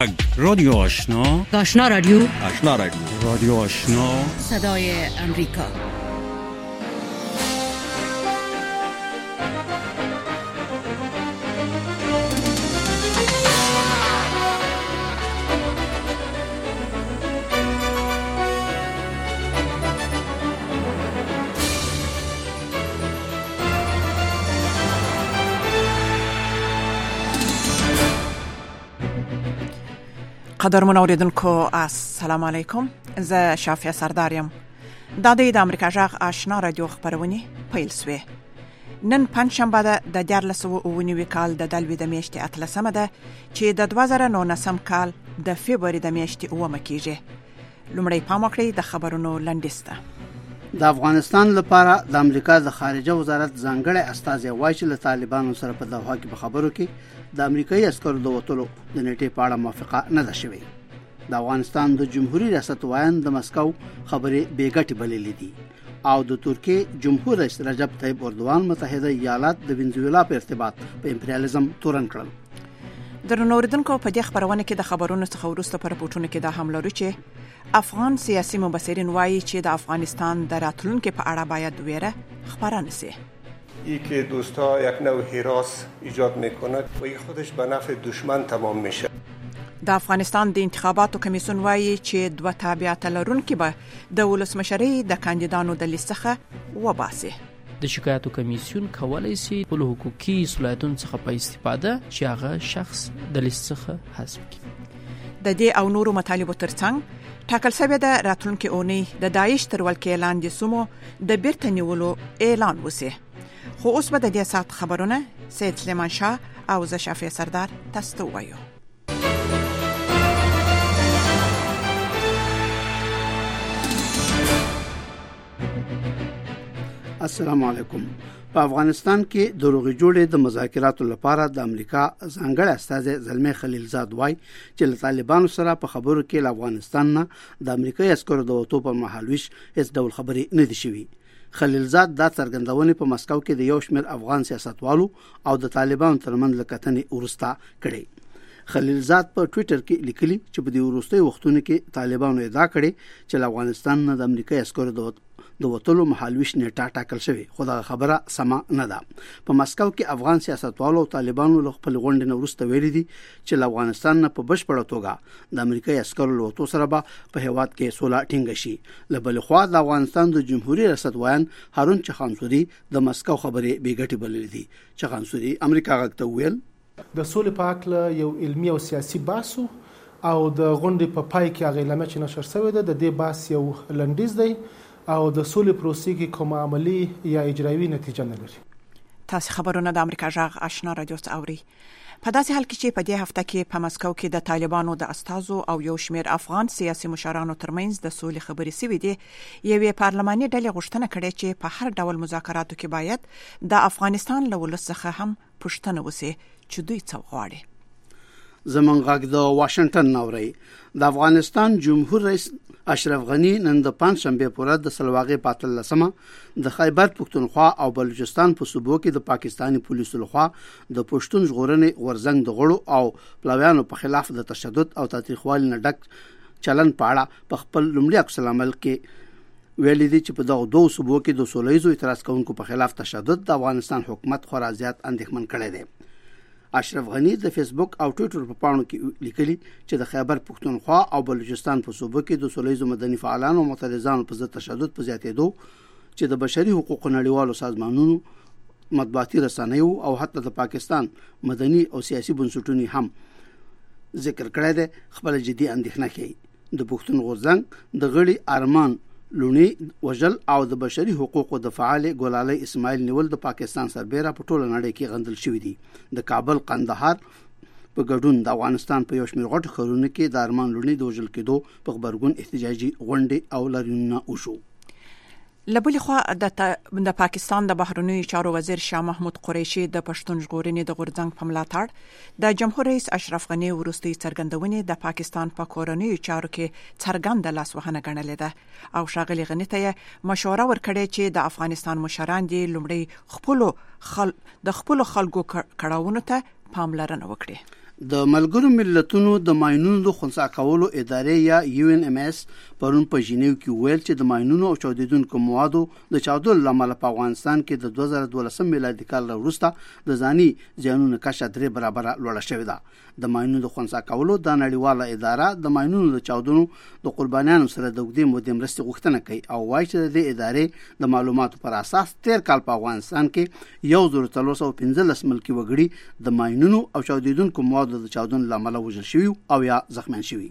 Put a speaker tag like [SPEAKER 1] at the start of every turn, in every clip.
[SPEAKER 1] رادیو آشنا،
[SPEAKER 2] آشنا رادیو،
[SPEAKER 3] آشنا رادیو،
[SPEAKER 1] رادیو آشنا،
[SPEAKER 2] صدای امریکا.
[SPEAKER 4] قدرمن اوریدونکو السلام علیکم. زه شافیه سردارم. دا د امریکا جغ آشنا رادیو خبرونه پیل سوی. نن پنځشنبه ده د 2019 کال د دلوي د میاشتې 13 ده چې د 2019 کال د فبراير د میاشتې 9 کېږي. لومړی پام وکړئ د خبرونو لنډیسته.
[SPEAKER 5] د افغانستان لپاره د امریکا د خارجه وزارت ځانګړی استازی وایي چې له طالبانو سره په دوحه کې په خبرو کې د امریکایي عسکرو د وټولو د نیټې په اړه موافقه نه ده شوې. د افغانستان د جمهوریت ریاست وایي د مسکو خبرې بیګټې بللې دي او د ترکیه جمهور رئیس رجب طیب اردوغان متحده ایالات د وینزویلا په ارتباط په امپریالیزم تورن کړل.
[SPEAKER 4] درنو اوریدونکو په دې خبرونه کې د خبرونو څخه وروسته پر پورتونه کې د حمله لري چې افغان سیاسي مبصرین وایي چې د افغانستان د راتلونکو په اړه باید ویره خبره نشي.
[SPEAKER 6] ای که دوستا یک نوع هراس ایجاد میکنه و این خودش به نفع دشمن تمام میشه.
[SPEAKER 4] د افغانستان د انتخاباتو کمیسیون وایي چې دوه تابعیت لرونکي به د ولسمشرۍ د کاندیدانو د لیست څخه وباسي.
[SPEAKER 7] د شکایتو کمیسیون کولای شي خپل حقوقي صلاحیتونو څخه په استفاده چې هغه شخص د لیست څخه حذف کړي.
[SPEAKER 4] د دې او نورو مطالبو ترڅنګ ټاکل شوی د راتلونکي اونۍ د داعش تر ولکې لاندې سومو د بیرته نیولو اعلان وسی. خو اوس به د دې سات خبرونه سید سلیمان شاه او زه شافیه سردار تاسو ته وایو.
[SPEAKER 5] السلام علیکم. په افغانستان کې د روغې جوړې د مذاکراتو لپاره د امریکا ځانګړی استازی زلمی خلیلزاد وایي چې له طالبانو سره په خبرو کې له افغانستان نه د امریکایي عسکرو د وټو په مهالويش هیڅ ډول خبرې نه دي شوي. خلیلزاد دا څرګندونه په مسکو کې د یو شمېر افغان سیاستوالو او د طالبانو ترمنځ لکتنې ورسته کړې. خلیلزاد په ټوئیټر کې لیکلي چې په دې وروستي وختونو کې طالبانو ادعا کړې چې له افغانستان نه د امریکایي عسکرو د وټولو مهالويش نیټه ټاکل شوی، خو دا خبره سمه نه ده. په مسکو کې افغان سیاستوالو او طالبانو له خپل غونډې نه وروسته ویلي دي چې له افغانستان نه په بشپړه توګه د امریکایي عسکرو له وټو سره به په هیواد کې سوله ټینګه شي. له بل خوا د افغانستان د جمهوریت ریاست وایي هارون چخانسوري د مسکو خبرې بیګټې بللې دي. چخانسوري امریکا غږ ویل
[SPEAKER 8] د سولې په اړه یو علمي او سیاسي بحث او د غونډې په پای کې هغه اعلان چې نشر شوی ده. د دې بحث یو لنډیز دی او د سولې پروسې کې کومه عملی یا اجرایي نتیجه نه لري.
[SPEAKER 4] تاسو خبرونه د امریکا جغ آشنا رادیو اوري. په داسې حال کې چې په دې هفته کې په مسکو کې د طالبانو د استازو او یو شمېر افغان سیاسي مشرانو ترمنځ د سولې خبرې سوي دي، یوې پارلماني ډلې غوښتنه کړې چې په هر ډول مذاکراتو کې باید د افغانستان له ولس څخه هم پوښتنه وشي چې دوی څه غواړي.
[SPEAKER 5] زمونږ غږ د واشنگټن نوري. د افغانستان جمهور رئیس اشرف غنی نن د پنځشنبه پورې د سلواغې پاتل لسمه د خیبر پختونخوا او بلوچستان په صوبو کې د پاکستاني پولیسو لخوا د پښتون ژغورنې ورزنګ د غړو او پلاویانو په خلاف د تشدد او تاریخوالي نه ډک چلن په اړه په خپل لومړي عکس العمل کې ویلي دي چې په دغه دوه صوبو کې د سولهییزو اعتراض کوونکو په خلاف تشدد د افغانستان حکومت خورا زیات اندېښمن کړی دی. اشرف غنی د فیسبوک او ټوئیټر په پاڼو کې لیکلي چې د خیبر پختونخوا او بلوچستان په صوبو کې د سولهییزو مدني فعالانو او معترضانو په ضد تشدد په زیاتېدو چې د بشري حقوقو نړیوالو سازمانونو مطبوعاتي رسنیو او حتی د پاکستان مدني او سیاسي بنسټونو هم ذکر کړی دی. خپل جدي اندېښنه کوي د پښتون غورځنګ د غړي ارمان لونی وجل او د بشري حقوقو د فعال ګلالي اسماعیل نیول د پاکستان سربېره په ټوله نړۍ کې غندل شوی دی. د کابل قندهار په ګډون د افغانستان په یو شمېر غټ ښارونو کې د ارمان لونی د وژل کېدو په خبرګون احتجاجي غونډې او لاریونونه وشو.
[SPEAKER 4] لبل خو د پاکستان د بهرنیو چارو وزیر شاه محمود قریشي د پښتون ژغورنې د غورځنګ په ملاتړ د جمهور رئیس اشرف غنی وروستي څرګندونې د پاکستان په کورنیو چارو کې څرګند لاسوهنه ګڼلې ده او ښاغلي غنی ته مشوره ورکړې چې د افغانستان مشران دي لومړی د خپل خلکو کړهونو ته پاملرنه وکړي.
[SPEAKER 5] د ملګرو ملتونو د ماینونو د خنثی کولو ادارې یا UNMS پرون په ژینیو کې ویل چې د ماینونو او چاودیدونکو موادو د چاودلو لامل په افغانستان کې د 2012 میلادي کال وروسته د ځاني زیانونو کچه 3 برابره لوړه شوې ده. د ماینونو د خنثی کولو د نړیواله اداره د ماینونو د چاودنو د قربانیانو سره د اوږدې مودې مرستې غوښتنه کوي او وایي چې د ادارې د معلوماتو پر اساس 13 کال په افغانستان کې 1315 ملکي وګړي د ماینونو او چاودیدونکو موادو د چاودنو لامل وژل شوي او یا زخمیان شوي.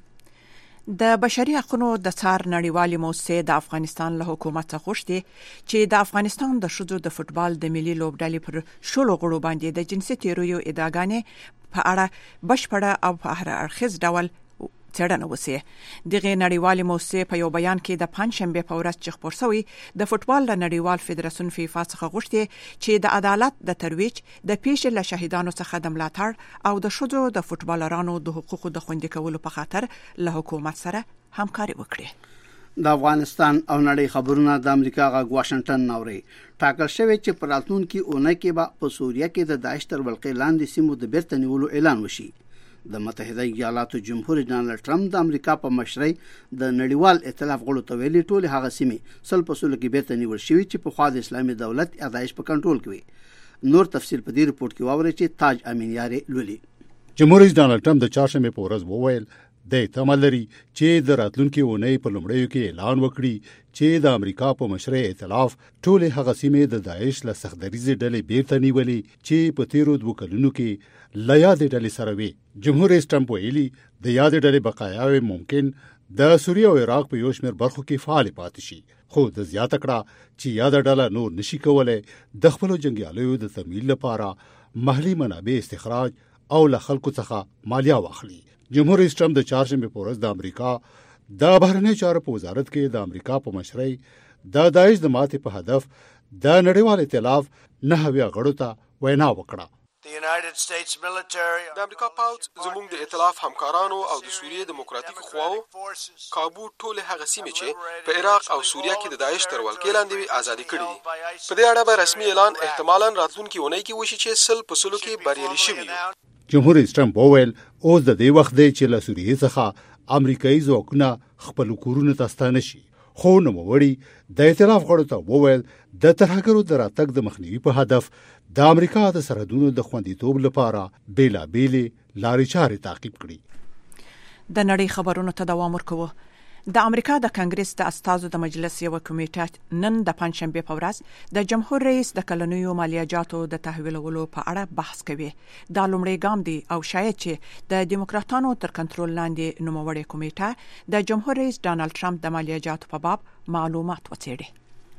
[SPEAKER 4] د بشري حقوقو د څار نړیوالې موسسې د افغانستان له حکومت څخه غوښتي چې د افغانستان د ښځو د فوټبال د ملي لوبډلې پر شلو غړو باندې د جنسي تیرویو ادعاګانې په اړه بشپړه او په هر اړخیز ډول څېړنه وسي. دغه نړیوالې موسسې په یو بیان کې د پنځشنبه په ورځ چې خبر شوی د فوټبال د نړیوال فدراسیون فیفا څخه غوښتي چې د عدالت د ترویج د پیښې له شهیدانو څخه د ملاتړ او د ښځو د فوټبالرانو د حقوقو د خوندي کولو په خاطر له حکومت سره همکاري وکړي.
[SPEAKER 5] د افغانستان او نړۍ خبرونه د امریکا غږ واشنگټن نوري. ټاکل شوی چې په راتلونکي اونۍ کې به په سوریه کې د داعش تر ولقې لاندې سیمو د بیرته نیولو اعلان وشي. د متحده ایالاتو جمهور ډونالد ټرمپ د امریکا په مشرۍ د نړیوال ائتلاف غړو ته ویلي ټول هغه سیمې سل په سلو کې بیرته نیول شوي چې په خوا د اسلامي دولت یا داعش په کنټرول کې وي. نور تفصیل په دې رپورت کې واورئ چې تاج امین یارې لولي.
[SPEAKER 3] جمهور رئیس ډونالد ټرمپ د چهارشنبه په ورځ وویل د تمل لري چې د راتلونکي اونۍ په لومړیو کې اعلان وکړي چې د امریکا په مشرۍ ائتلاف ټول هغه سیمې د داعش له سختدریزې ډلې بیرته نیولې چې په تیرو 2 کلونو کې له یادې ډلې سره وي. جمهور رئیس ټرمپ ویلي د یادې ډلې بقایاوې ممکن د سوریه او عراق په یو شمېر برخو کې فعال پاتې شي، خو د زیاته کړه چې یاده ډله نور نشي کولای د خپلو جنګیالیو د تمویل لپاره محلي منابع استخراج او له خلکو څخه مالیه واخلي. جمهور رئیس ټرمپ د چهارشنبه په ورځ د امریکا د بهرنیو چارو په وزارت کې د امریکا په مشرۍ د داعش د ماتې په هدف د نړیوال ائتلاف 9 غړو ته وینا وکړه.
[SPEAKER 9] د امریکا پوځ زموږ د ائتلاف همکارانو او د سوریې دیموکراتیک خواو کابو ټول هغه سیمې چې په عراق او سوریه کې د داعش تر ولکې لاندې آزادي کړې دي. په دې اړه به رسمي اعلان احتمالاً راتلونکي اونۍ کې وشي چې سل په سلو کې بریالي شوي یو.
[SPEAKER 3] جمهور رئیس ټرمپ وویل اوس د دې وخت دی چې له سوریې څخه امریکایي ځواکونه خپل کورونو ته ستانه شي، خو نوموړي د ائتلاف غړو ته وویل د ترهګرو د راتګ د مخنیوي په هدف د امریکا د سرحدونو د خوندیتوب لپاره بیلابېلې لارې چارې تعقیب کړي.
[SPEAKER 4] د نړۍ خبرونو ته دوام ورکوو. د امریکا د کانګرس د استازو د مجلس یو کمیټه نن د پنځشنبه په ورځ د جمهور رئیس د کلنیو مالیاتو د تحویلولو په اړه بحث کوي. دا لومړی ګام دی او شاید چې د دیموکراتانو تر کنټرول لاندې نوموړې کمیټه د جمهور رئیس ډونالد ټرمپ د مالیاتو په باب معلومات وڅېړي.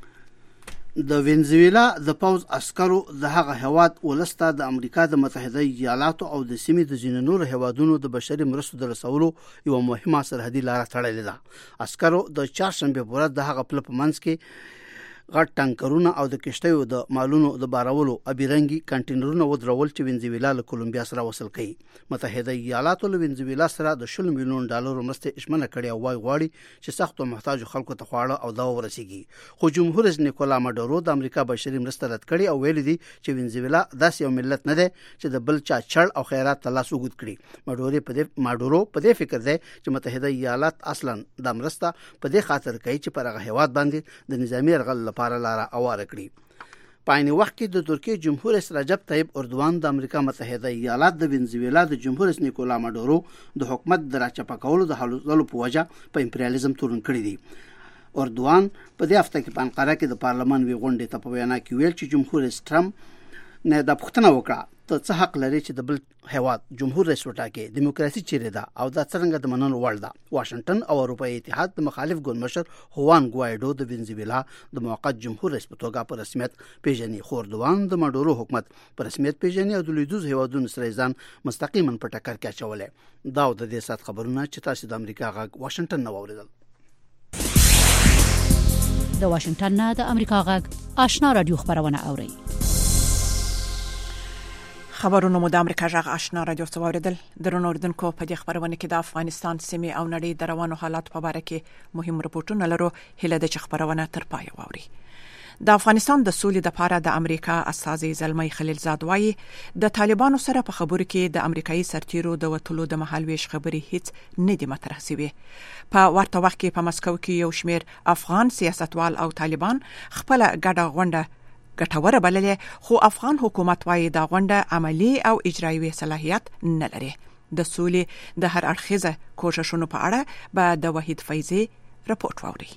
[SPEAKER 5] د وینزویلا د پوز عسکرو د هغه هواد ولسته د امریکا د متحده ایالاتو او د سیمې د ځینو نورو هوادونو د بشري مرستو د رسولو یو مهمه سرحدي لار تړلې ده. عسکرو د چهارشنبه په ورځ د هغه پل په منځ کې غټ ټانکرونه او د کشتیو د مالونو د بارولو ابيرنګي کنټینرونه ودرول چې وینزویلا له کولومبیا سره وصل کړي. متحده ایالاتو له وینزویلا سره د $10 ملیون مرستې اشمنه کړې او وايي غواړي چې سخت او محتاج خلکو ته خواړه او دوا ورسیږي. خو جمهور رئیس نیکولا ماډورو د امریکا بشري مرسته رد کړې او ویلي دي چې وینزویلا داسې یو ملت نه دی چې د بل چا چړ او خیرات ته لاس وګد کړي. ماډورو په دې فکر دی چې متحده ایالات اصلا د مرسته په دې خاطر کوي چې پر هغه هواد باندې د نظامی يرغل لپاره لاره اواره کړي. په عین وخت کې د ترکیه جمهور رئیس رجب طیب اردوان د امریکا متحده ایالات د وینزویلا د جمهور رئیس نیکولا ماډورو د حکومت د راچپه کولو د حلولو په وجه په امپریالیزم تورن کړی دی. اردوان په دې هفته کې په انقره کې د پارلمان وی غونډې ته په وینا کې ویل چې جمهور رئیس ټرمپ نه د پښتنه وکړه ته څه حق لري چې د بل هواد جمهور رئیس وټاکي، دیموکراسي چیرې ده او دا څنګه د منلو وړ ده. واشنگټن او اروپאי اتحاد د مخالف ګوند مشر هوان ګوایډو د وینزویلا د موقت جمهور رئیس په توګه په رسمیت پیژني. خو اردوان د ماډورو حکومت په رسمیت پیژني او د لویدیځ هیوادونو سره ځان مستقیما په ټکر کې اچولې. دا د دې سات خبرونه چې تاسو د امریکا غږ واشنگټن نو اوریدل.
[SPEAKER 2] د واشنگټن نه د امریکا غږ آشنا رادیو خبرونه اوري.
[SPEAKER 4] خبرونه مو د امریکا غږ آشنا رادیو څخه اوریدل. درنو اوریدونکو په دې خبرونه کې د افغانستان سیمې او نړۍ د روانو حالات په اړه کې مهم رپورټونه لرو. هله د خبرونه تر پای واوري. د افغانستان د سولې لپاره د امریکا استازي زلمی خلیلزاد وایي د طالبانو سره په خبرو کې د امریکایي سرتیرو د وټولو د مهالويش خبرې هیڅ نه دي مطرح شوي. په ورته وخت کې په مسکو کې یو شمېر افغان سیاستوال او طالبان خپل ګډه غونډه ګټوره بللې، خو افغان حکومت وایي دا غونډه عملی او اجرایي صلاحیت نه لري. د سولې د هر اړخیزه کوششونو په اړه به د وحید فیضی رپورټ واوري.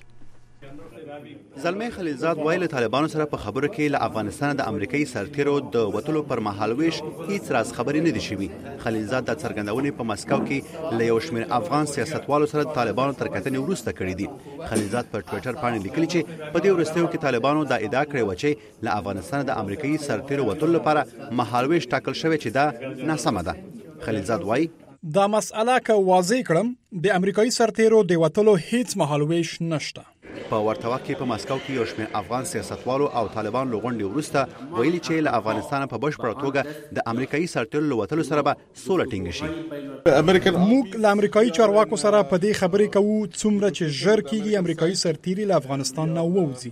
[SPEAKER 10] زلمی خلیلزاد ویل طالبانو سره په خبرو کې له افغانستان د امریکایي سرتیرو د وټولو پر مهالويش هیڅ راز خبرې نه دي شوي. خلیلزاد د څرګندونې په مسکو کې له یو شمېر افغان سیاستوالو سره طالبانو تر کتنې وروسته کړې دي. خلیلزاد په ټوئیټر باندې لیکلي چې په دې وروستیو کې طالبانو دا ادعا کړې و چې له افغانستان د امریکایي سرتیرو وټولو لپاره مهالويش ټاکل شوی چې دا ناسمه ده. خلیلزاد وایي
[SPEAKER 11] دا مسأله که واضح کړم د امریکایي سرتیرو د وټولو هیڅ مهالويش نشته.
[SPEAKER 10] په ورته وخت کې په مسکو کې یو شمېر افغان سیاستوالو او طالبان له غونډې وروسته ویلي چې له افغانستان په بشپړه توګه د امریکایي سرتیرو له وتلو سره به سوله ټینګه شي.
[SPEAKER 11] موږ له امریکایي چارواکو سره په دې خبرې کوو څومره چې ژر کېږي امریکایي سرتیري له افغانستان نه ووځي.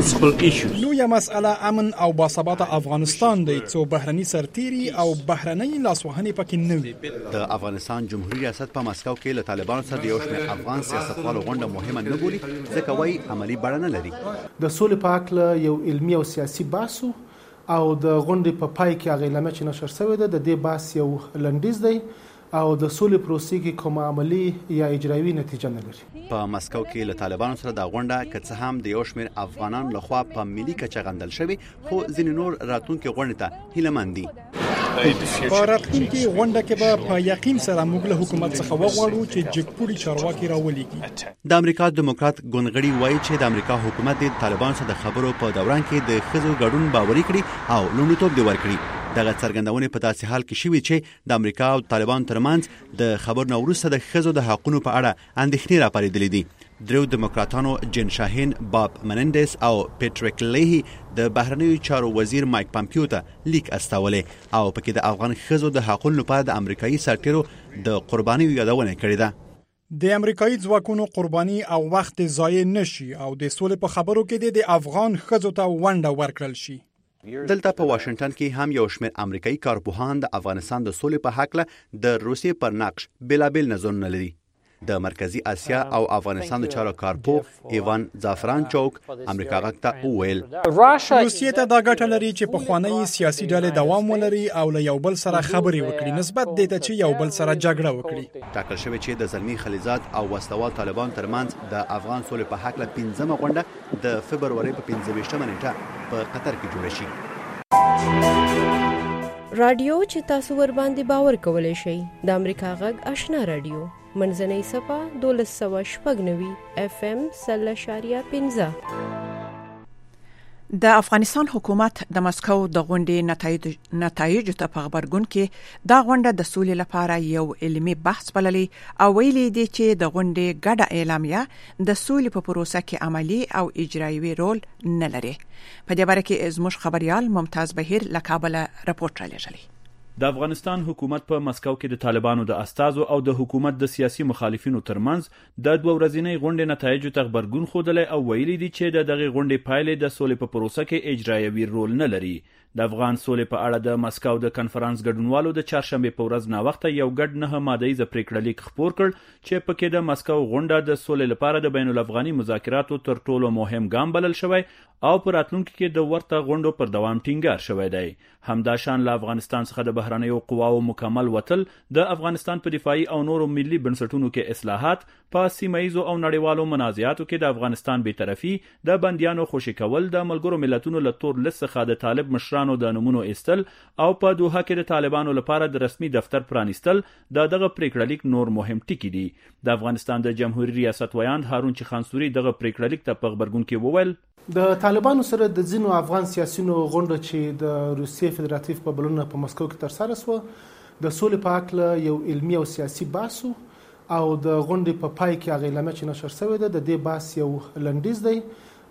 [SPEAKER 11] لویه مسأله امن او باثباته افغانستان دی، څو بهرني سرتیري او بهرنۍ لاسوهنې پکې نه وي.
[SPEAKER 10] د افغانستان جمهوریت ریاست په مسکو کې له طالبانو سره د یو شمېر افغان سیاستوالو غونډه مهمه نه بولي ځکه وايي عملی بڼه نه لري.
[SPEAKER 8] د سولې په اړه یو علمي او سیاسي بحث او د غونډې په پای کې هغه اعلامیه چې نشر شوې ده د دې بحث یو لنډیز دی او د سولې پروسې کې کومه عملی یا اجرایي نتیجه نه لري.
[SPEAKER 10] په مسکو کې له طالبانو سره د غونډه که څه هم د یو شمېر افغانان لخوا په ملي کچه غندل شوی، خو ځینې نور راتلونکي غونډې ته هیلهمند دي.
[SPEAKER 11] په راتلونکي غونډه کې به په یقین سره موږ له حکومت څخه وغواړو چې جګپوړي چارواکي راولېږي.
[SPEAKER 10] د امریکا دیموکرات ګوندغړي وایي چې د امریکا حکومت د طالبانو سره د خبرو په دوران کې د ښځو ګډون باوري کړي او لومړیتوب دی ورکړي. دغه څرګندونې په داسې حال کې شوي چې د امریکا او طالبانو ترمنځ د خبرو نه وروسته د ښځو د حقونو په اړه اندېښنې راپارېدلې دي. درو دیموکراتانو جین شاهین، باب منندس او پیټریک لیهی د بهرنیو چارو وزیر مایک پامپیو ته لیک استولې او پکې د افغان ښځو د حقونو لپاره د امریکایي سرتیرو د قربانیو یادونه کړې ده.
[SPEAKER 11] د امریکایي ځواکونو قرباني او وخت ضایع نشي او د سولې په خبرو کې د افغان ښځو ته ونډه ورکړل شي.
[SPEAKER 10] دلته په واشنگټن کې هم یو شمېر امریکایي کارپوهان د افغانستان د سولې په حق له د روسیې پر نقش بېلابېل نظرونه لري. د مرکزی اسیا او افغانستان د چارو کارپو ایوان زعفران چوک امریکا غږ ته وویل
[SPEAKER 11] روسیې ته دا ګټه لري چې په خوانی سیاسي ډلې دوام ولري او له یو بل سره خبرې وکړي نسبت دې ته چې یو بل سره جګړه وکړي.
[SPEAKER 10] ټاکل شوی چې د زلمی خلیلزاد او وسلوال طالبان ترمنځ د افغان سولې په حق له 15مه غونډه د فبرवरी په 15مه نیټه په قطر کې جوړه شي.
[SPEAKER 12] رادیو چې تاسو ور باندې باور کولای شئ د امریکا غږ آشنا رادیو منځنۍ صفه 1290 FM 0.15.
[SPEAKER 4] د افغانستان حکومت د مسکو د غونډې نتایج ته په خبرګون کې دا غونډه د سولې لپاره یو علمي بحث بللې او ویلي دي چې د غونډې ګډه اعلامیه د سولې په پروسه کې عملی او اجرایي رول نه لري. په دې باره کې زموږ خبريال ممتاز بهیر له کابل راپورټ رالیږلی.
[SPEAKER 13] د افغانستان حکومت په مسکو کې د طالبانو د استازو او د حکومت د سیاسي مخالفینو ترمنځ د 2 ورځې غونډې نتایج ته خبرګون خوده او ویلي دي چې د دغه غونډې پایلې د سولې په پروسه کې اجرایي رول نه لري. د افغان سولې په اړه د مسکو د کنفرانس ګډونوالو د چهارشنبه په ورځ ناوخته یو ګډ 9 ماده‌یز پریکړه لیک خپور کړ چې پکې د مسکو غونډه د سولې لپاره د بین الافغاني مذاکراتو تر ټولو مهم ګام بلل شوی او پر راتلونکي کې د ورته غونډو پر دوام ټینګار شوی دی. همداشان له افغانستان څخه د بهرنیو قواو مکمل وتل د افغانستان په دفاعي او نورو ملي بنسټونو کې اصلاحات په سیمایي او نړیوالو منازعاتو کې د افغانستان بی‌طرفي د بنديانو خوشي کول د ملګرو ملتونو له تور لیست څخه د طالب مشرانو د نمونو استل او په دوحه کې د طالبانو لپاره د رسمي دفتر پرانیستل دغه پریکړه لیک نور مهم ټکي دي. د افغانستان د جمهوریت ریاست ویاند هارون چخانسوري دغه پریکړه لیک ته په خبرګون کې وویل
[SPEAKER 8] د طالبانو سره د ځینو افغان سیاسيونو غونډه چې د روسیې فدراتیو په بلنه په مسکو کې تر سره شو د سولې په اړه یو علمي او سیاسي بحث او د غونډې په پای کې هغه اعلامیه چې نشر شوې ده د دې بحث یو لنډیز دی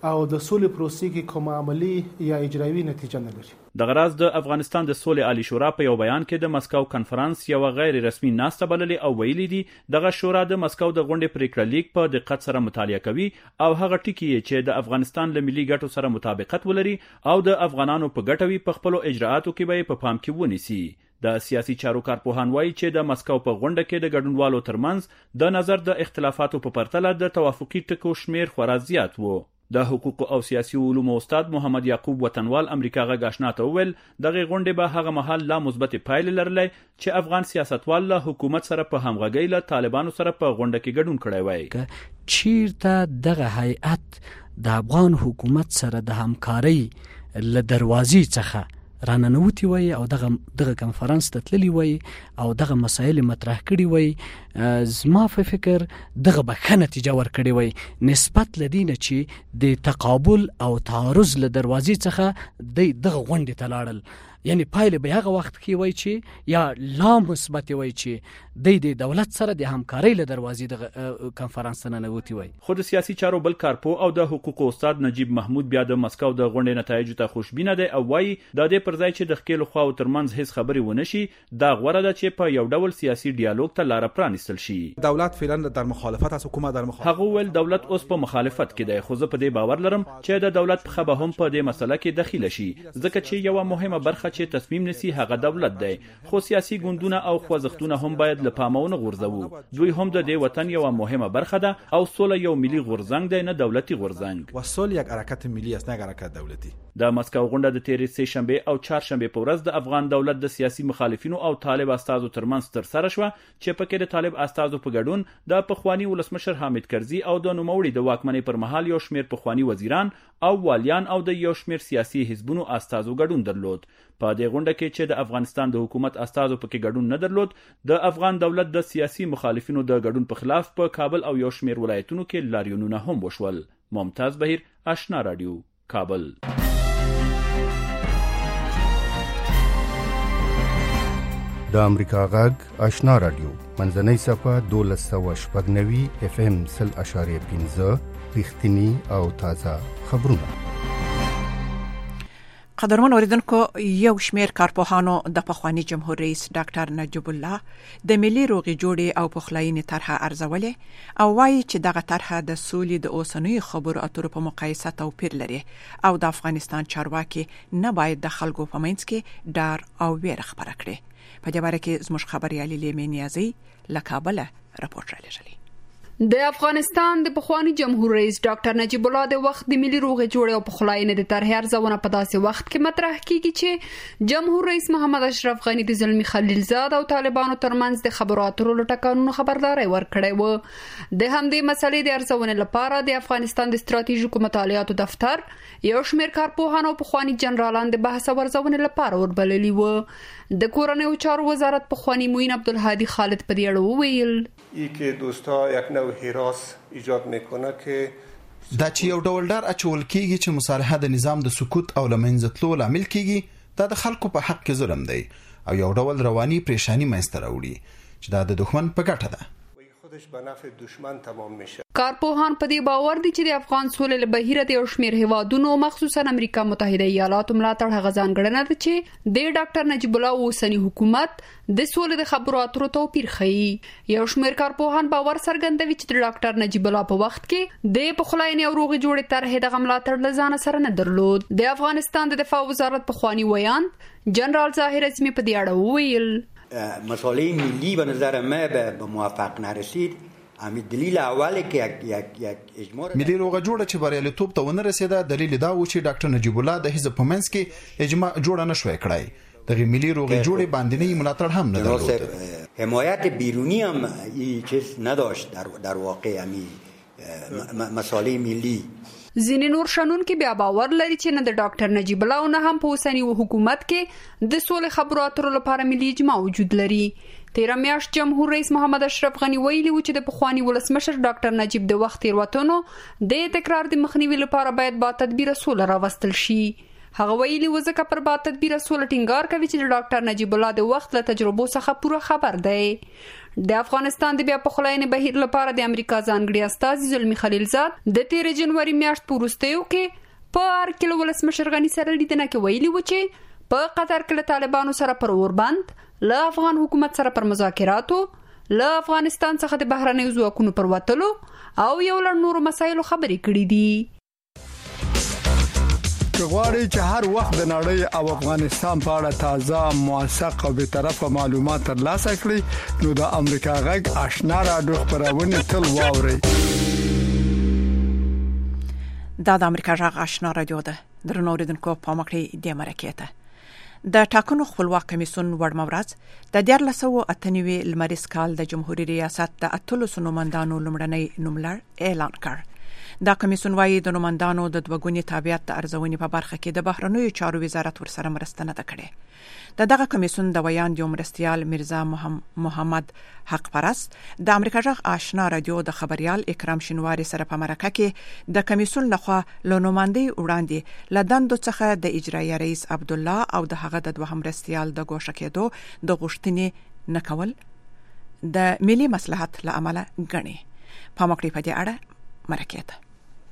[SPEAKER 8] او د سولې پروسې کې کوم عملی یا اجرایي نتیجه نه لري.
[SPEAKER 13] د غراز د افغانستان د سولې عالی شورا په یو بیان کې د مسکو کنفرانس یو غیر رسمي ناسته بللې او ویلي دي دغه شورا د مسکو د غونډې پریکړه لیک په دقت سره مطالعه کوي او هغه ټکي چې د افغانستان له ملي ګټو سره مطابقت ولري او د افغانانو په ګټوي په خپل اجراءاتو کې به په پام کې ونیسي. د سیاسي چارو کارپوهان وایي چې د مسکو په غونډه کې د ګډونوالو ترمنځ د نظر د اختلافاتو په پرتله د توافقي ټکو شمیر خورا زیات وو. د حقوق او سیاسي علومو استاد محمد یعقوب وطنوال امریکا غږ آشنا ته وویل دغه غونډې به هغه مهال لا مثبت پایلې لرلې چې افغان سیاستوال له حکومت سره په همغږۍ له طالبانو سره په غونډه کې ګډون کړی وای.
[SPEAKER 14] چیرته دغه هیئت د افغان حکومت سره د همکارۍ له دروازې څخه راننوتی وای او دغه کنفرانس ته تللی وای او دغه مسایل مطرح کړي وای، زما په فکر دغه به نتیجه ورکړي وای نسبت لدینه چې د تقابل او تعارض له دروازې څخه دغه غونډې ته لاړل. یعنی پایله به هغه وخت کې وای چې یا لا مثبت وای چې د دولت سره د همکارۍ له دروازې د کنفرانس نه نوتی وای.
[SPEAKER 13] خو د سیاسي چارو بل کارپو او د حقوقو استاد نجیب محمود بیا د مسکو د غونډې نتایج ته خوشبینه دی او وای د دې پر ځای چې د خپل خواو ترمنځ هیڅ خبري ونه شي دا غوړه ده چې په یو ډول سیاسي ډیالوګ ته لار پرانیستل شي.
[SPEAKER 15] دولت فعلا در مخالفت است، حکومت در مخالفت.
[SPEAKER 13] هغه ول دولت اوس په مخالفت کې دی خو زه په دې باور لرم چې د دولت په خبره هم په دې مسله کې دخیل شي ځکه چې یو مهمه برخه چې تصمیم نسی هغه دولت دی خو سیاسي ګوندونه او خوځښتونه هم باید له پامونه غورځوي. دوی هم د دې وطن یو مهمه برخه ده او سوله یو ملي غورځنګ دی نه دولتي غورځنګ.
[SPEAKER 15] وصول یک حرکت ملی است نه حرکت دولتي.
[SPEAKER 13] د مسکو غونډه د تیرې سه شنبه او چهارشنبه په ورځ د افغان دولت د سیاسي مخالفینو او طالب استازو ترمنځ تر سره شو چې پکې د طالب استازو په ګډون د پخوانی ولسمشر حامد کرزي او د نوموړي د واکمنۍ پر مهال یو شمیر پخوانی وزیران او والیان او د یو شمیر سیاسي حزبونو استازو ګډون درلود. په دې غونډه کې چې د افغانستان د حکومت استازو پکې ګډون نه درلود د افغان دولت د سیاسي مخالفینو د ګډون په خلاف په کابل او یو شمیر ولایتونو کې لاریونونه هم وشول. ممتاز بهیر، آشنا رادیو، کابل.
[SPEAKER 16] د امریکا غږ آشنا رادیو منځنۍ صفه 1290 FM 0.15 رښتینی او تازه خبرونه.
[SPEAKER 4] قدرمن اوریدونکو، یو شمیر کارپوهانو د پخوانی جمهور رئیس ډاکټر نجیب الله د ملي روغې جوړې او پخلاینې طرحه ارزولې او وایي چې دغه طرحه د سولې د اوسنیو خبرو اترو په مقایسه توپیر لري او د افغانستان چارواکي نه باید د خلکو په منځ کې ډار او ویره خپره کړي. په دې باره کې زموږ خبريالي لیمه نیازي له کابل راپورټ راغلی.
[SPEAKER 17] د افغانستان د پخوانی جمهور رئیس ډاکټر نجیب الله د وخت د ملي روغې جوړې او پخلاینې د طرحې ارزونه په داسې وخت کې مطرح کیږي چې جمهور رئیس محمد اشرف غنی د زلمی خلیلزاد او طالبانو ترمنځ د خبرو اترو له ټکانونو خبرداري ورکړې و. د همدې مسلې د ارزونې لپاره د افغانستان د ستراتیژیکو مطالعاتو دفتر یو شمیر کارپوهان او پخوانی جنرالان د بحث او ارزونې لپاره وربللي و. د کورنیو چارو وزارت پخوانی معین عبدالهادی خالد په دې اړه وویل
[SPEAKER 6] چې دوستا یک نوع هراس ایجاد میکنه که
[SPEAKER 18] دا چې یو ډول ډار اچول کیږي چې مصالحه د نظام د سقوط او لمنځه تلو لامل کیږي دا د خلکو په حق کې ظلم دی او یو ډول رواني پریشانی منځته راوړي چې دا د دښمن په ګټه ده.
[SPEAKER 6] خودش به نفع دشمن تمام میشه.
[SPEAKER 17] کارپوهان په دې باور دي چې د افغان سولې له بهیره د یو شمیر هیوادونو مخصوصا امریکا متحده ایالاتو ملاتړ هغه ځانګړنه ده چې د ډاکټر نجیب الله اوسنی حکومت د سولې د خبرو اترو توپیر ښيي. یو شمیر کارپوهان باور څرګندوي چې د ډاکټر نجیب الله په وخت کې د پخلاینې او روغې جوړې طرحې د ملاتړ له ځان سره نه درلود. د افغانستان د دفاع وزارت پخوانی ویان جنرال ظاهر اعظمي په دې اړه وویل
[SPEAKER 19] مسئله ملی به نظر من به موافق نرسید. همین دلیل اولی که یک اجماع
[SPEAKER 18] ملي روغه جوړه چې بریالیتوب ته ونه رسیده دلیل دا و چې ډاکټر نجیب الله د حزب په منځ کې اجماع جوړه نشوي کړای. دغه ملي روغه جوړې باندې ملاتړ هم نه درلود.
[SPEAKER 19] حمایت بیرونی هم این چیز نداشت در واقع همین مسئله ملی.
[SPEAKER 17] ځینې نور شنونکي بیا باور لري چې نه د ډاکټر نجیب الله او نه هم په اوسنی حکومت کې د سولې خبرو اترو لپاره ملي اجماع وجود لري. تیر میاشت جمهور رئیس محمد اشرف غنی ویلي و چې د پخوانی ولسمشر ډاکټر نجیب د وخت تیروتنو د تکرار د مخنیوي لپاره باید با تدبیر سوله راوستل شي. هغه ویلي و ځکه پر با تدبیر سوله ټینګار کوي چې ډاکټر نجیب الله د وخت له تجربو څخه پوره خبر دی. د افغانستان د بیا پخلاینې بهیر لپاره د امریکا ځانګړي استازي زلمی خلیلزاد د 13 جنوري میاشت په وروستیو کې په ارکل ولسمشر غنی سره لیدنه کې ویلي و چې په قطر کې له طالبانو سره پر اوربند له افغان حکومت سره پر مذاکراتو له افغانستان څخه د بهرنیو ځواکونو پر وتلو او یو لړ نورو مسایلو خبرې کړې دي.
[SPEAKER 20] غواړي چې هر وخت د نړۍ او افغانستان په اړه تازه موثق او به طرفه معلومات ترلاسه کړئ نو د امریکا غږ آشنا رادیو خبرونه تل واورئ.
[SPEAKER 4] دا د امریکا غږ آشنا رادیو ده. درنو اوریدونکو په مکړې د مرکه د ټاکنو خپلواک کمیسیون وړمورز د 1998 لمریز کال د جمهوریت ریاست د 8 نوماندانو لومړنۍ نوملړ اعلان کړ. دا کمیسیون وايي د نوماندانو د دوګونی تابعیت د ارزونې په برخه کې د بهرنیو چارو وزارت ورسره مرسته نه کړې. دغه کمیسیون د ویاند یو مرستیال مرزا محمد حق پرست د امریکا غږ آشنا رادیو د خبريال اکرام شینواری سره په مرکه کې د کمیسیون لخوا لونوماندي وړاندې لدندو څخه د اجرایی رئیس عبد الله او د هغه د دوهم مرستیال د ګوښه کېدو د غوښتنې نکول د ملي مصلحت لامل غني. په مکړې په دې اړه مرکه ته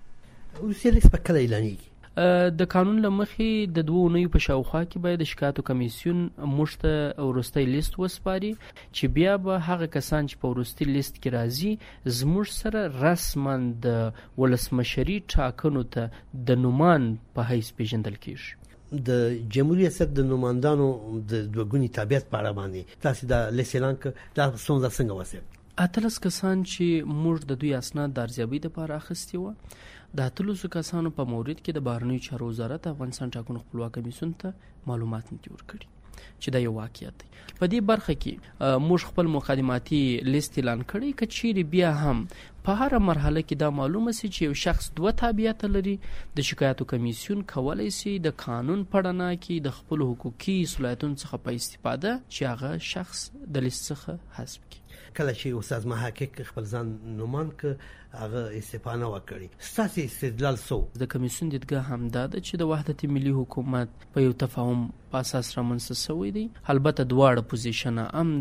[SPEAKER 21] ورسېلې سپکل اعلانېږي.
[SPEAKER 7] د قانون لمخې د 2 اونیو په شاوخوا کې باید د شکایتو کمیسیون موږ ته ورستۍ لیست وسپاري چې بیا به هغه کسان چې په ورستۍ لیست کې راځي زموږ سره رسما د ولسمشري ټاکنو ته د نومان په حیث پیژندل کیږي.
[SPEAKER 21] د جمهوریت ریاست د نوماندانو د دوګونی تابعیت په اړه باندې تاسو د لیسلان کې دا څنګه وسه
[SPEAKER 7] 18 کسان چې موږ د دوی اسناد د ارزیابۍ لپاره اخیستي و د 18 کسانو په مورید کې د بهرنیو چارو وزارت افغانستان ټاکنو خپلواک کمیسیون ته معلومات نتیور کړي چې دا یو واقعیت دی. په دې برخه کې موږ خپل مقدماتي لیست اعلان کړی کچېری بیا هم په هر مرحله کې دا معلومه سي چې یو شخص 2 تابعیت لري د شکایتو کمیسیون کولای شي د قانون پړنا کې د خپل حقوقي صلاحیتونو څخه په استفاده چې هغه شخص د لیست څخه حذف کړي.
[SPEAKER 21] کله چې استاد محقق خپل ځان نومان ک هغه استفانه وکړي ستاسو استدلال سو
[SPEAKER 7] د کمیسیون دیدګه هم دا ده چې د وحدت ملي حکومت په یو تفاهم په اساس رامنځته شوی دی. البته دواړه پوزیشن هم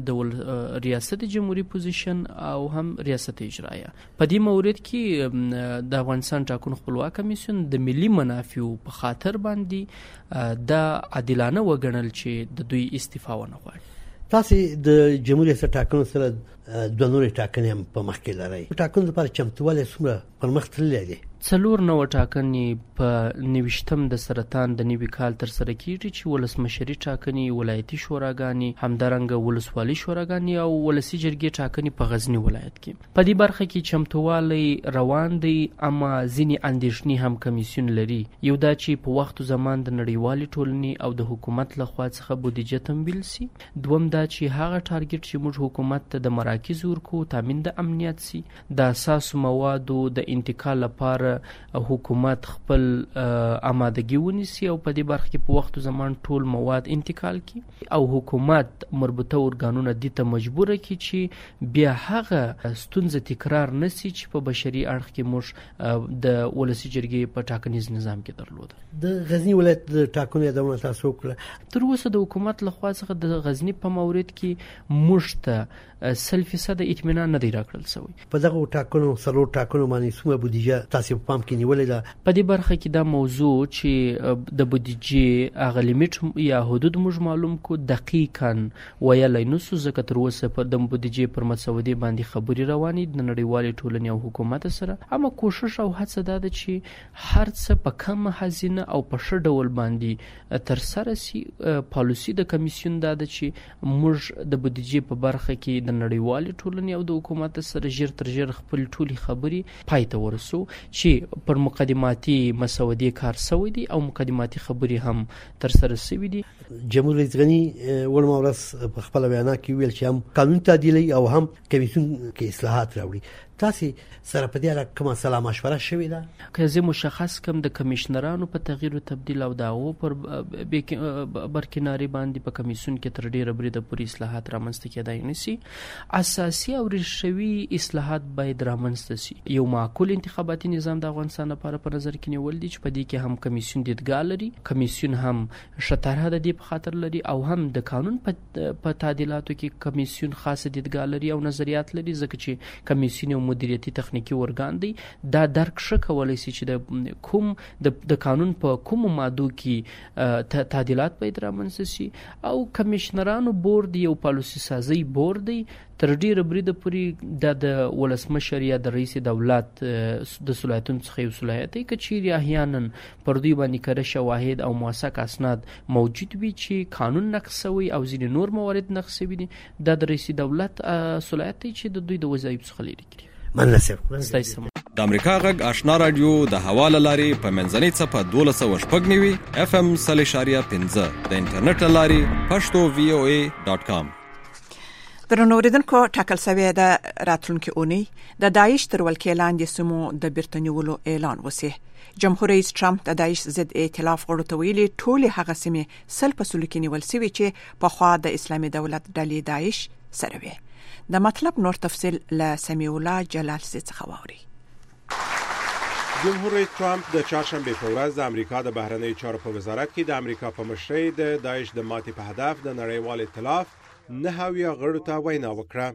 [SPEAKER 7] د ریاست جمهوریت پوزیشن او هم ریاست اجرایه په دې مورید کې د افغانستان ټاکنو خپلواک کمیسیون د ملي منافعو په خاطر باندې د عادلانه وګڼل چې د دوی استعفا ونه غواړي.
[SPEAKER 21] تاسو د جمهوریت ریاست ټاکنو سره د نورې ټاکنې په مخ کې لرئ. ټاکنو لپاره چمتوالی څومره پرمخ تللی دی؟
[SPEAKER 7] 4 نوې ټاکنې په 29 د سرطان د نوي کال تر سره کیږي چې ولسمشري ټاکنې، ولایتي شوراګانې، همدارنګه ولسوالي شوراګانې او ولسی جرګې ټاکنې په غزنی ولایت کې. په دې برخه کې چمتوالی روان دی، اما ځینې اندېښنې هم کمیسیون لري. یو دا چې په وخت زمان د نړیوالې ټولنې او د حکومت لخوا څخه بودیجه تمویل سي. دوم دا چې هغه ټارګټ چې موږ حکومت ته د مراکز ورکو تامین د امنیت سي، د اساسو موادو د انتقال لپاره حکومت خپل آمادګي ونیسي او په دې برخه کې په وخت زمان ټول مواد انتقال کی او حکومت مربوطه ارګانونه د ته مجبور کی چې بیا هغه ستونزه تکرار نسی چې په بشري اړخ کې موږ د ولسی جرګې په ټاکنیز نظام کې درلود.
[SPEAKER 21] د غزنی ولایت د ټاکنو د تاسو کړه
[SPEAKER 7] تر اوسه د حکومت لخوا څخه د غزنی په مورید کې موږ ته 100% اطمینان نه دی راکړل شوی.
[SPEAKER 21] په دغه ټاکنو سلو ټاکنو باندې څومره بودیجه تاسو په پام کې نیولې ده؟
[SPEAKER 7] په دې برخه کې دا موضوع چې د بودیجې هغه لیمیټ یا حدود موږ معلوم کو دقیقاً ویلای نو ځکه تر اوسه په د بودیجې پر مسودې باندې خبري روانې د نړیوالې ټولنې او حکومت سره، اما کوشش او هڅه ده چې هر څه په کم خزینه او په ښه ډول باندې تر سره سي. پالیسي د کمیسیون ده چې موږ د بودیجې په برخه کې د نړیوالې ټولنې او د حکومت سره ژر تر ژر خپل ټولي خبري پای ته ورسو چې پر مقدماتي مسودې کار شوی دی او مقدماتي خبري هم تر سره شوی دي.
[SPEAKER 21] جمهور رئیس غنی ولمورس په خپل بیان کې ویل چې هم قانون تعدیلي او هم کمیسیون کې اصلاحات راوړي. تاسو سره په دې اړه کومه سلا مشوره شوې ده؟
[SPEAKER 7] که زه مشخص کم د کمشنرانو په تغییر او تبديل او داغو پر برکناري باندې په کمیسیون کې تر ډیره بریده پوری اصلاحات رامنځته کېدای نشي. اساسي او ریښوي اصلاحات باید رامنځته شي. یو معقول انتخاباتي نظام د افغانستان لپاره په نظر کې نیول دي چې په دې کې هم کمیسیون دیدګا لري، کمیسیون هم شطرحه د دې په خاطر لري او هم د قانون په تعدیلاتو کې کمیسیون خاصه دیدګا لري او نظریات لري، ځکه چې کمیسیون یو مدیریتي تخنیکی ورګان دی. دا درک ښه کولای شي چې د کوم د قانون په کوم مادو کې تعدیلات باید رامنځته شي او کمشنرانو بورډ یو پالیسي سازي بورډ دی تر ډیره بریده پورې د ولسمشر یا د رئیس دولت د صلاحیتونو څخه یو صلاحیت دی که چیرې احیانا پر دوی باندې کره شواهد او موثق اسناد موجود وي چې قانون نقضوي او ځینې نور موارد نقضوي دي، دا د رئیس دولت صلاحیت دی چې د دوی د وظایف څخه لري کړي.
[SPEAKER 1] د امریکا غږ آشنا رادیو د حواله لاري په منځنۍ صفه 1290 FM 3.15 د انټرنیټ لاري pashto.voa.com.
[SPEAKER 4] درنو اوریدونکو ټاکل شوی د راتلونکي اونۍ د داعش تر ولکې لاندې سیمو د بیرته اعلان وسی. جمهور رئیس ټرمپ د داعش ضد ائتلاف غړو ته ویلي ټول هغه سیمې سل په سلو کې نیول شوی چې په خوا د اسلامي دولت ډلې داعش سره وي. د مطلب نور تفصیل له سمیع الله جلال څخه واوري.
[SPEAKER 9] جمهور رئیس ټرمپ د چهارشنبه په ورځ د امریکا د بهرنیو چارو په وزارت کې د امریکا په مشرۍ د داعش د ماتې په هدف د نړیوال ائتلاف 9 غړو ته وینا وکړه.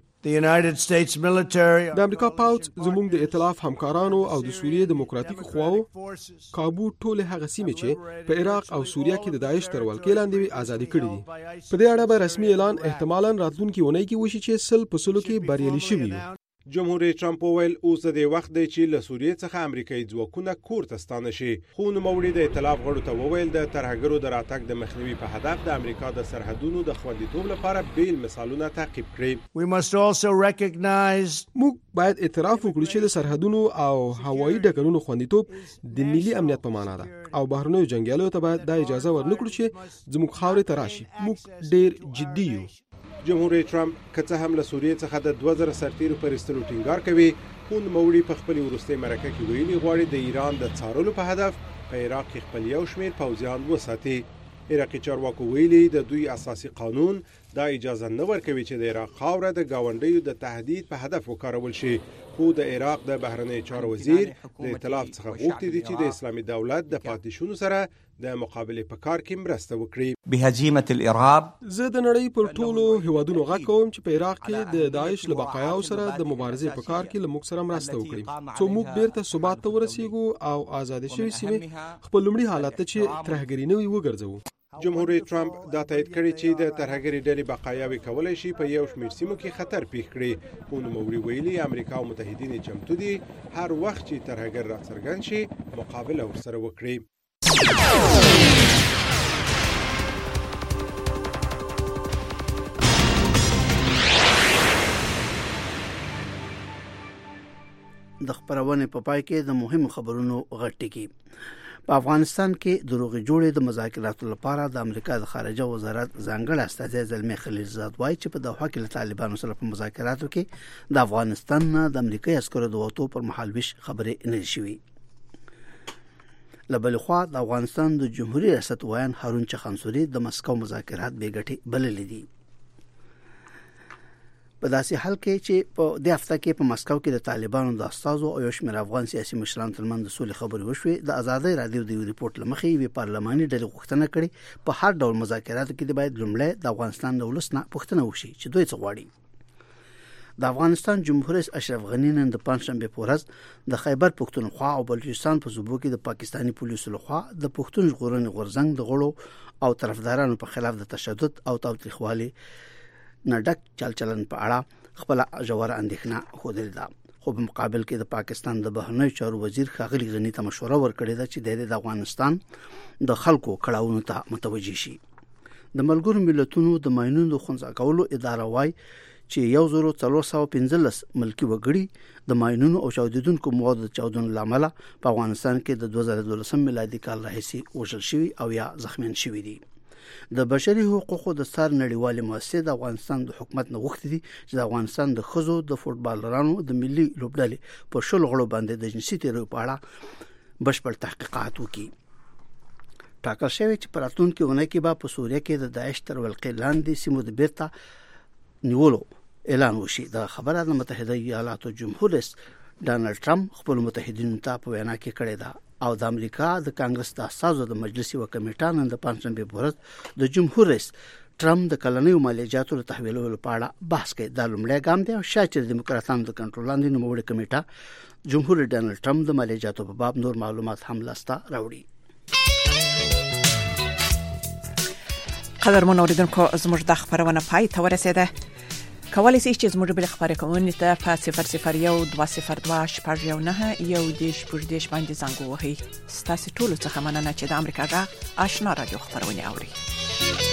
[SPEAKER 9] د امریکا پوځ زموږ د ائتلاف همکارانو او د سوریې دیموکراتیک خواو کابو ټول هغه سیمې چې په عراق او سوریه کې د داعش تر ولکې لاندې آزادي کړې دي. په دې اړه به رسمي اعلان احتمالاً راتلونکي اونۍ کې وشي چې سل په سلو کې بریالي شوي وي. جمهور رئیس ټرمپ وویل اوس د وخت دی چې له سوریې څخه امریکایي ځواکونه کور ته ستانه شي. خو نوموړي د ائتلاف غړو ته وویل د ترهګرو د راتګ د مخنیوي په هدف د امریکا د سرحدونو د خوندیتوب لپاره بیل مثالونه تعقیب کړي. موږ باید اعتراف وکړو چې د سرحدونو او هوایي ډګرونو خوندیتوب د ملي امنیت په معنا ده او بهرنیو جنګیالیو ته باید د اجازه ورنکړو چې زموږ خاورې ته راشي. موږ ډیر جدي یو. جمهور رئیس ټرمپ که هم له سوریې څخه د 2000 سرتیرو پر ایستلو ټینګار کوي، خو نوموړي په خپل وروستي مرکه کې ویلي غواړي د ایران د څارلو په هدف په عراق کې خپل یو شمېر پوځیان وساتي. عراقي چارواکو ویلي د دوی اساسي قانون دا اجازه نه ورکوي چې د عراق خاوره د گاونډیو د تهدید په هدف وکارول شي. خو د عراق د بهرنیو چارو وزیر د ائتلاف څخه غوښتي دي چې د اسلامي دولت د پاتې شونو سره د مقابلې په کار کې مرسته وکړي.
[SPEAKER 22] بهزیمه الارهاب
[SPEAKER 9] زه د نړۍ پر ټولو هیوادونو غږ کوم چې په عراق کې د داعش له بقایاو سره د مبارزې په کار کې له موږ سره مرسته وکړي څو موږ بیرته ثبات ته ورسیږو او آزاد شوي سیمې خپل لومړي حالت ته چې ترهګري نه وي وګرځوو. جمهور رئیس ټرمپ دا تایید کړی چې د ترهګري ډلې بقایاوي کولای شي په یو شمېر سیمو کې خطر پیښ کړي. خو نوموړي ویلي امریکا او متحدین چمتو دي هر وخت چې ترهګر راڅرګند شي مقابله ورسره وکړي.
[SPEAKER 5] د خبرونه په پای کې د مهمو خبرونو غټکی. په افغانستان کې د روغې جوړې د مذاکراتو لپاره د امریکا د خارجه وزارت ځانګړی استازی زلمی خلیلزاد وایي چې په دوحه کې له طالبانو سره په مذاکراتو کې د افغانستان نه د امریکایي عسکرو د وټو پر مهال ویش خبرې نه شوي. لبل خو د افغانستان د جمهوریت ریاست وایان هارون چخانسوري د مسکو مذاکرات به ګټي بللې دي. په داسې حال کې چې په دې هفته کې په مسکو کې د طالبانو د استازو او یو شمېر افغان سیاسي مشرانو ترمنځ د سولې خبرې وشوې. د ازادۍ رادیو د ریپورت لمخې وی پارلماني ډلې غوښتنه کړې په هر ډول مذاکراتو کې باید لومړی د افغانستان د ولس نه پوښتنه وشي چې دوی څه غواړي. د افغانستان جمهور رئیس اشرف غنی نن د پنځشنبه په ورځ د خیبر پښتونخوا او بلوچستان په صوبو کې د پاکستاني پولیسو لخوا د پښتون ژغورنې غورځنګ د غړو او طرفدارانو په خلاف د تشدد او تاوتریخوالي نډک چلچلن په اړه خپل جوړه اندېښنه خوده ده. خو په مقابل کې د پاکستان د بهرنیو چارو وزیر ښاغلي غنی ته مشوره ورکړې ده چې د افغانستان د خلکو کړهونو ته متوجي شي. د ملګرو ملتونو د ماینونو د خنځ کولو اداره وایي چې 1415 ملکی وګړي د ماینونو او چاودیدونکو موادو چاودون لامل په افغانستان کې د 2012 میلادي کال راهیسې وژل شوي او یا زخمیان شوي دي. د بشري حقوقو د سر نړیوال مؤسسه د افغانستان د حکومت نه وخت دي چې د افغانستان د خزو د فوټبالرانو د ملي لوبډلې په شل غړو باندې د جنسي تیرو په اړه بشپړ تحقیقات وکړي. ټاکل شوی چې پراتونکو ونه کې به په سوریه کې د داعش تر ولقې لاندې سیمو د بیرته نیولو اعلان وشي. د خبره د متحده ایالاتو جمهور رئیس ډانلډ ټرمپ خپل متحدینو ته په وینا کې کړې ده او د امریکا د کانګرس د اساسو د مجلس یو کمیټه نن د پنځمبه په ورځ د جمهور رئیس ټرمپ د کلنیو مالیاتو له تحویلولو په اړه بحث کوي. د لومړی ګام دی او شاید د دیموکراتانو د کنټرول لاندې نوموړې کمیټه جمهور رئیس ډانلډ ټرمپ د مالیاتو په باب نور معلومات هم لاسته راوړي.
[SPEAKER 4] قدرمن اوریدونکو زموږ د خبرونه پای ته ورسیده. کولای شئ چې زموږ بل خبرونه ته په 00120219 باندې زنګ ووهئ. ستاسو ټول څخه مننه چې د امریکا غږ آشنا رادیو خبرونه اوري.